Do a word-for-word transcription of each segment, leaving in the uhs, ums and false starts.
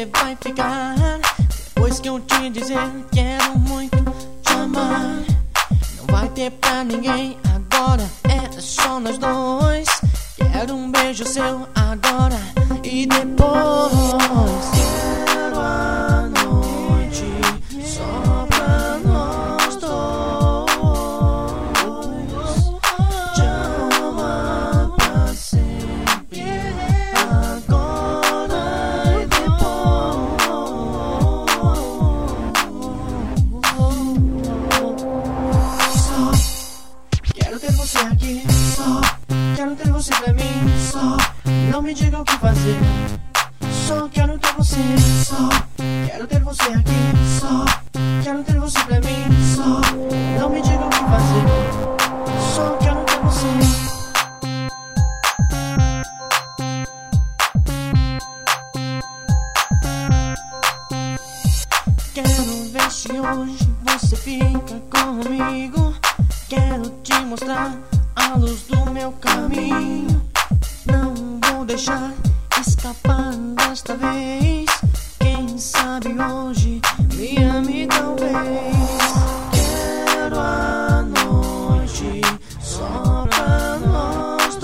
você vai ficar depois que eu te dizer quero muito te amar. Não vai ter pra ninguém agora, é só nós dois. Quero um beijo seu agora e depois. Quero a noite só pra nós dois. Te amar pra sempre, agora e depois. Só quero ter você aqui, só quero ter você pra mim, só não me diga o que fazer. Só quero ter você, só quero ter você aqui, só quero ter você pra mim, só não me diga o que fazer. Só quero ter você. Quero ver se hoje você fica comigo. Quero te mostrar a luz do meu caminho. Não vou deixar escapar desta vez. Quem sabe hoje me ame talvez. Quero a noite só pra nós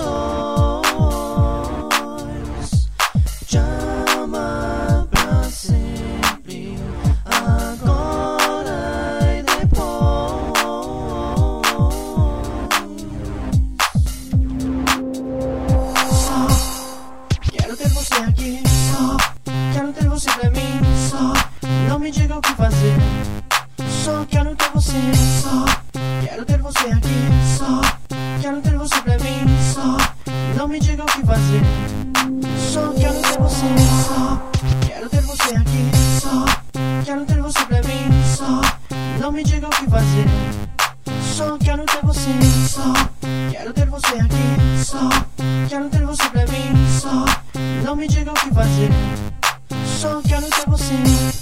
dois. Te amar pra sempre, agora e depois. Só quero ter você aqui, só quero ter você pra mim, só não me diga o que fazer. Só quero ter você, só quero ter você aqui, só quero ter você pra mim, só não me diga o que fazer. Só quero ter você, só quero ter você aqui, só quero ter você pra mim, só não me diga o que fazer. Só quero ter você, só quero ter você aqui, só quero ter você pra mim, só não me diga o que fazer. Só quero ter você.